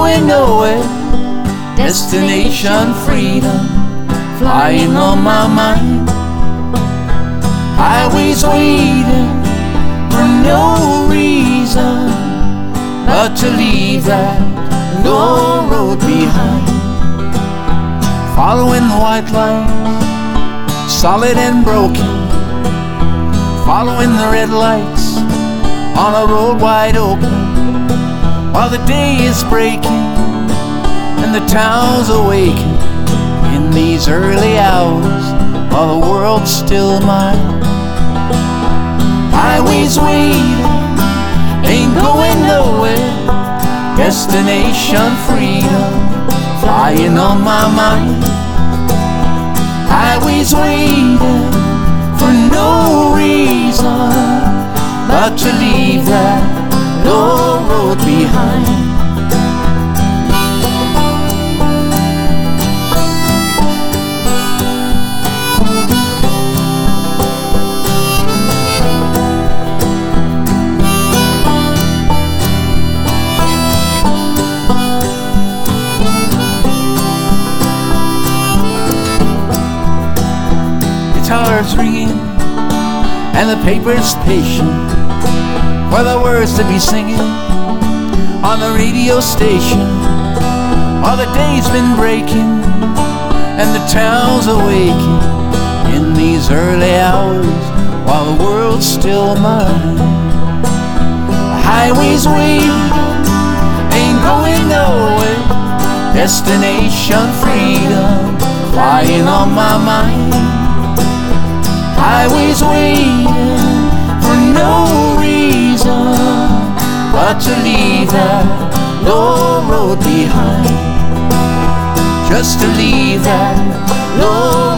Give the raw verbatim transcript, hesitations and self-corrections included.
going nowhere. Destination freedom, flying on my mind. Highways waiting for no reason but to leave that low road behind. Following the white lines, solid and broken. Following the red lights on a road wide open. While the day is breaking and the town's awaking. In these early hours while the world's still mine. Highways waiting, ain't going nowhere. Destination freedom, flying on my mind. Highways waiting for no reason but to leave that low road behind. Guitars ringing and the paper's patient for the words to be singing on the radio station. While the day's been breaking and the town's awaking. In these early hours while the world's still mine. The highway's waiting, ain't going nowhere. Destination freedom, flying on my mind. Highways waiting for no reason but to leave that low road behind. Just to leave that low